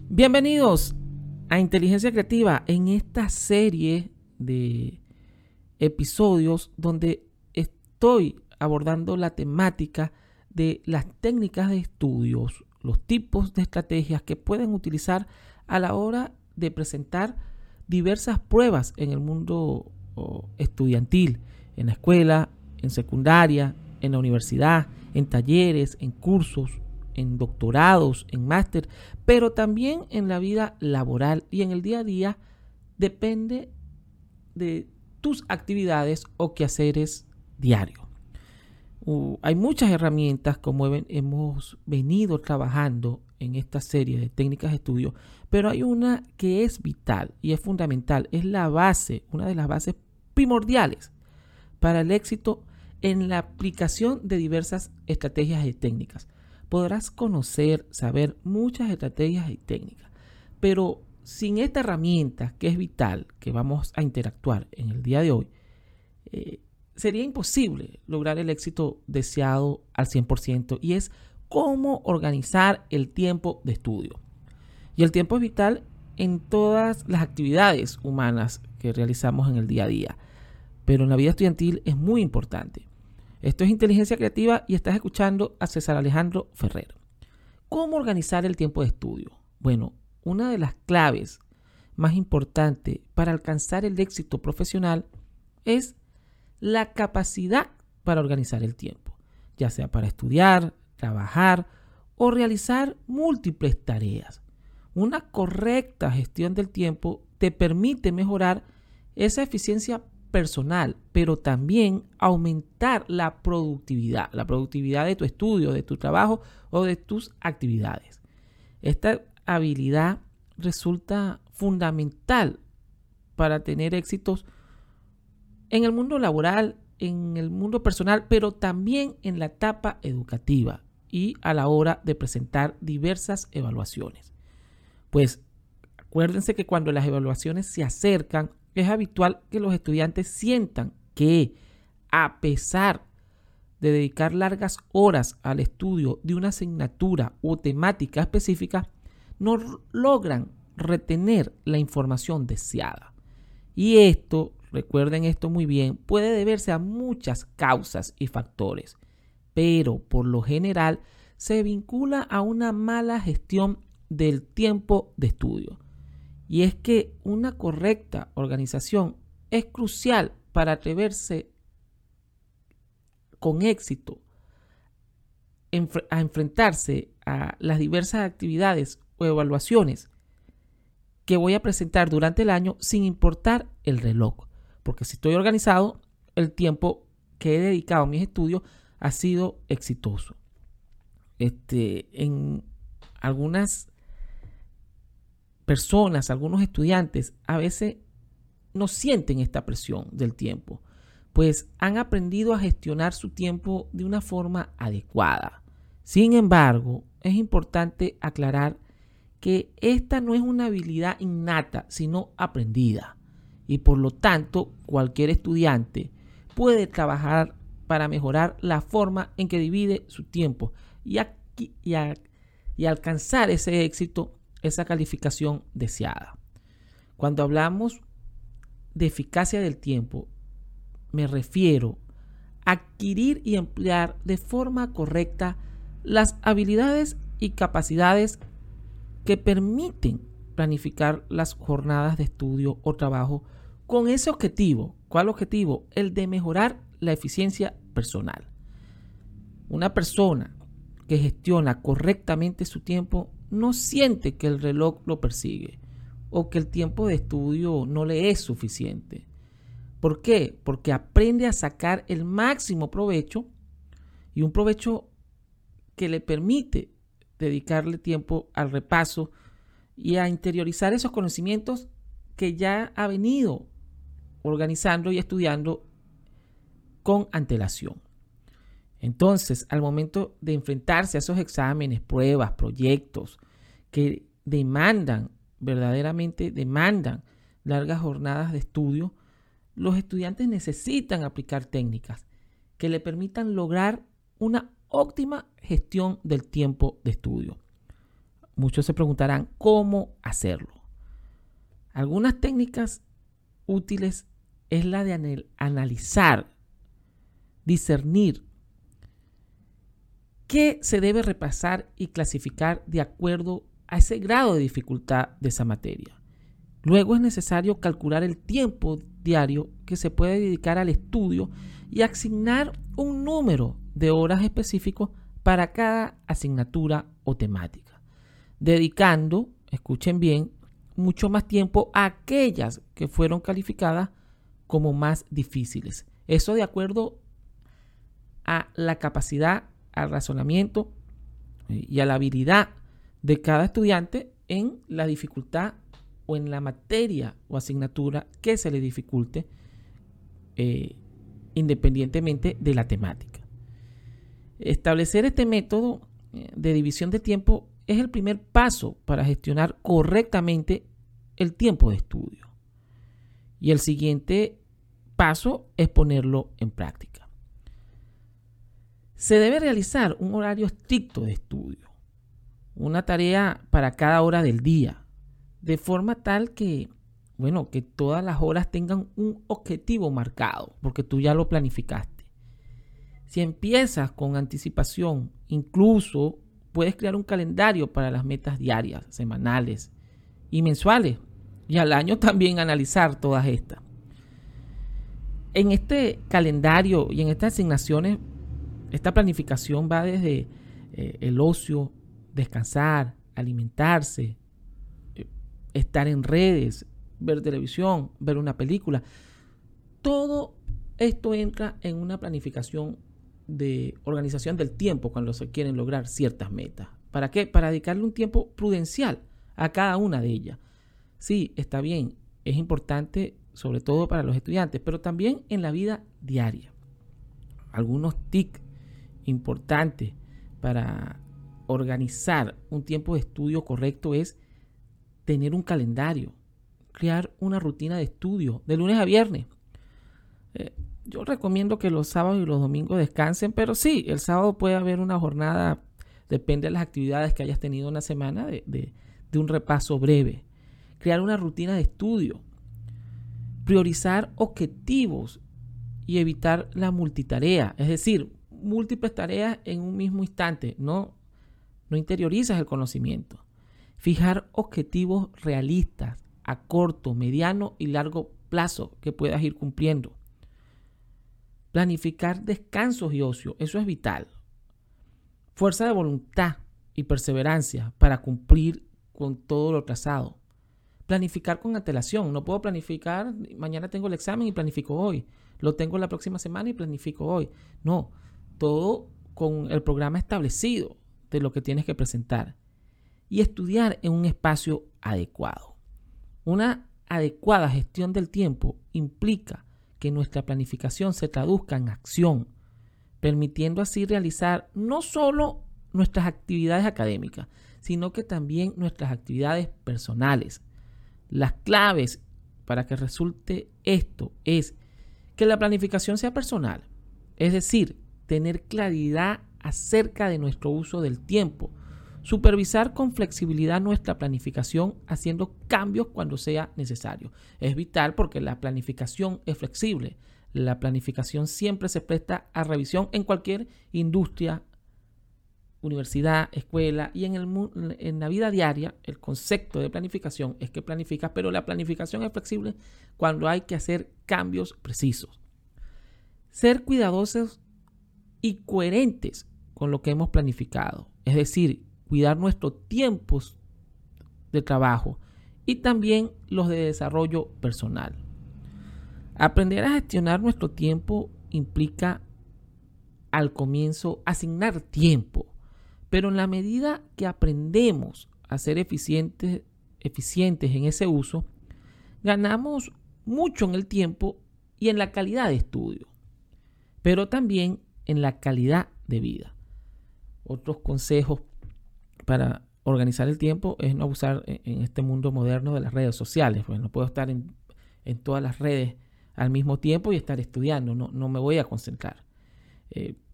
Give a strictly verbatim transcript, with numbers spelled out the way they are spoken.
Bienvenidos a Inteligencia Creativa en esta serie de episodios donde estoy abordando la temática de las técnicas de estudios, los tipos de estrategias que pueden utilizar a la hora de presentar diversas pruebas en el mundo oh, estudiantil, en la escuela, en secundaria, en la universidad, en talleres, en cursos, en doctorados, en máster, pero también en la vida laboral y en el día a día. Depende de tus actividades o quehaceres diarios. Uh, hay muchas herramientas como hemos venido trabajando en esta serie de técnicas de estudio, pero hay una que es vital y es fundamental, es la base, una de las bases primordiales para el éxito en la aplicación de diversas estrategias y técnicas. Podrás conocer, saber muchas estrategias y técnicas, pero sin esta herramienta que es vital, que vamos a interactuar en el día de hoy, eh, sería imposible lograr el éxito deseado al cien por ciento, y es cómo organizar el tiempo de estudio. Y el tiempo es vital en todas las actividades humanas que realizamos en el día a día, pero en la vida estudiantil es muy importante. Esto es Inteligencia Creativa y estás escuchando a César Alejandro Ferrer. ¿Cómo organizar el tiempo de estudio? Bueno, una de las claves más importantes para alcanzar el éxito profesional es la capacidad para organizar el tiempo, ya sea para estudiar, trabajar o realizar múltiples tareas. Una correcta gestión del tiempo te permite mejorar esa eficiencia personal, pero también aumentar la productividad, la productividad de tu estudio, de tu trabajo o de tus actividades. Esta habilidad resulta fundamental para tener éxitos en el mundo laboral, en el mundo personal, pero también en la etapa educativa y a la hora de presentar diversas evaluaciones. Pues acuérdense que cuando las evaluaciones se acercan, es habitual que los estudiantes sientan que, a pesar de dedicar largas horas al estudio de una asignatura o temática específica, no logran retener la información deseada. Y esto, recuerden esto muy bien, puede deberse a muchas causas y factores, pero por lo general se vincula a una mala gestión del tiempo de estudio. Y es que una correcta organización es crucial para atreverse con éxito a enfrentarse a las diversas actividades o evaluaciones que voy a presentar durante el año, sin importar el reloj. Porque si estoy organizado, el tiempo que he dedicado a mis estudios ha sido exitoso. Este, en algunas personas, algunos estudiantes, a veces no sienten esta presión del tiempo, pues han aprendido a gestionar su tiempo de una forma adecuada. Sin embargo, es importante aclarar que esta no es una habilidad innata, sino aprendida. Y por lo tanto, cualquier estudiante puede trabajar para mejorar la forma en que divide su tiempo y, aquí, y, a, y alcanzar ese éxito, esa calificación deseada. Cuando hablamos de eficacia del tiempo, me refiero a adquirir y emplear de forma correcta las habilidades y capacidades que permiten planificar las jornadas de estudio o trabajo con ese objetivo. ¿Cuál objetivo? El de mejorar la eficiencia personal. Una persona que gestiona correctamente su tiempo no siente que el reloj lo persigue o que el tiempo de estudio no le es suficiente. ¿Por qué? Porque aprende a sacar el máximo provecho, y un provecho que le permite dedicarle tiempo al repaso y a interiorizar esos conocimientos que ya ha venido organizando y estudiando con antelación. Entonces, al momento de enfrentarse a esos exámenes, pruebas, proyectos que demandan, verdaderamente demandan largas jornadas de estudio, los estudiantes necesitan aplicar técnicas que le permitan lograr una óptima gestión del tiempo de estudio. muchos se preguntarán cómo hacerlo. Algunas técnicas útiles es la de analizar, discernir qué se debe repasar y clasificar de acuerdo a ese grado de dificultad de esa materia. Luego es necesario calcular el tiempo diario que se puede dedicar al estudio y asignar un número de horas específicos para cada asignatura o temática, dedicando, escuchen bien, mucho más tiempo a aquellas que fueron calificadas como más difíciles. Eso de acuerdo a la capacidad, al razonamiento y a la habilidad de cada estudiante en la dificultad o en la materia o asignatura que se le dificulte, eh, independientemente de la temática. Establecer este método de división de tiempo es el primer paso para gestionar correctamente el tiempo de estudio. Y el siguiente paso es ponerlo en práctica. Se debe realizar un horario estricto de estudio, una tarea para cada hora del día, de forma tal que, bueno, que todas las horas tengan un objetivo marcado, porque tú ya lo planificaste. Si empiezas con anticipación, incluso puedes crear un calendario para las metas diarias, semanales y mensuales, y al año también analizar todas estas. En este calendario y en estas asignaciones, esta planificación va desde eh, el ocio, descansar, alimentarse, eh, estar en redes, ver televisión, ver una película. Todo esto entra en una planificación de organización del tiempo cuando se quieren lograr ciertas metas. ¿Para qué? Para dedicarle un tiempo prudencial a cada una de ellas. Sí, está bien, es importante sobre todo para los estudiantes, pero también en la vida diaria. Algunos tips importantes para organizar un tiempo de estudio correcto es tener un calendario, crear una rutina de estudio de lunes a viernes. Eh, yo recomiendo que los sábados y los domingos descansen, pero sí, el sábado puede haber una jornada, depende de las actividades que hayas tenido en la semana, de, de, de un repaso breve. Crear una rutina de estudio, priorizar objetivos y evitar la multitarea, es decir, múltiples tareas en un mismo instante. No, no interiorizas el conocimiento. Fijar objetivos realistas a corto, mediano y largo plazo que puedas ir cumpliendo. Planificar descansos y ocio, eso es vital. Fuerza de voluntad y perseverancia para cumplir con todo lo trazado. Planificar con antelación. No puedo planificar, mañana tengo el examen y planifico hoy. Lo tengo la próxima semana y planifico hoy. No, todo con el programa establecido de lo que tienes que presentar. Y estudiar en un espacio adecuado. Una adecuada gestión del tiempo implica que nuestra planificación se traduzca en acción, permitiendo así realizar no solo nuestras actividades académicas, sino que también nuestras actividades personales. Las claves para que resulte esto es que la planificación sea personal, es decir, tener claridad acerca de nuestro uso del tiempo, supervisar con flexibilidad nuestra planificación haciendo cambios cuando sea necesario. Es vital porque la planificación es flexible. La planificación siempre se presta a revisión en cualquier industria, universidad, escuela y en, el, en la vida diaria. El concepto de planificación es que planificas, pero la planificación es flexible cuando hay que hacer cambios precisos. Ser cuidadosos y coherentes con lo que hemos planificado, es decir, cuidar nuestros tiempos de trabajo y también los de desarrollo personal. Aprender a gestionar nuestro tiempo implica al comienzo asignar tiempo, pero en la medida que aprendemos a ser eficientes, eficientes en ese uso, ganamos mucho en el tiempo y en la calidad de estudio, pero también en la calidad de vida. Otros consejos para organizar el tiempo es no abusar en este mundo moderno de las redes sociales. Pues no puedo estar en, en todas las redes al mismo tiempo y estar estudiando. No, no me voy a concentrar. Eh,